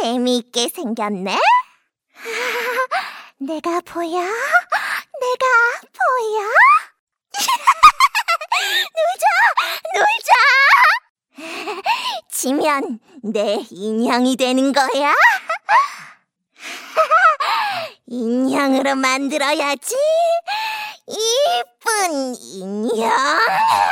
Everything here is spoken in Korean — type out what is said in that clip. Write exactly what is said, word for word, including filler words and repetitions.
재미있게 생겼네? 내가 보여? 내가 보여? 놀자! 놀자! 지면 내 인형이 되는 거야? 인형으로 만들어야지. 이쁜 인형.